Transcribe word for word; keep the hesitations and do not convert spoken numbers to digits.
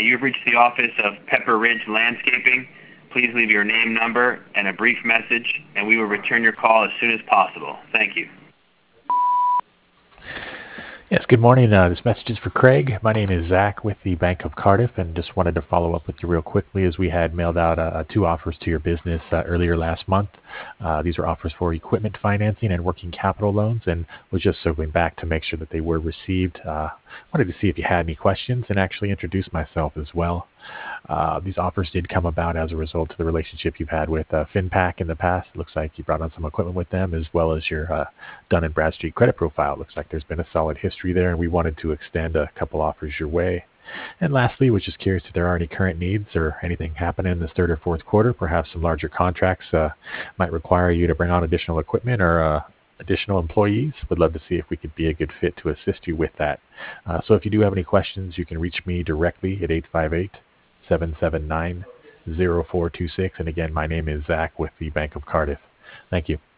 you've reached the office of Pepper Ridge Landscaping. Please leave your name, number, and a brief message, and we will return your call as soon as possible. Thank you. Yes, good morning. Uh, this message is for Craig. My name is Zach with the Bank of Cardiff, and just wanted to follow up with you real quickly as we had mailed out uh, two offers to your business uh, earlier last month. Uh, these are offers for equipment financing and working capital loans, and was just circling back to make sure that they were received. Uh, wanted to see if you had any questions and actually introduce myself as well. Uh, these offers did come about as a result of the relationship you've had with uh, FinPac in the past. It looks like you brought on some equipment with them, as well as your uh, Dun and Bradstreet credit profile. It looks like there's been a solid history there, and we wanted to extend a couple offers your way. And lastly, was just curious if there are any current needs or anything happening in this third or fourth quarter. Perhaps some larger contracts uh, might require you to bring on additional equipment or uh, additional employees. Would love to see if we could be a good fit to assist you with that. Uh, so if you do have any questions, you can reach me directly at eight five eight, seven seven nine, zero four two six. And again, my name is Zach with the Bank of Cardiff. Thank you.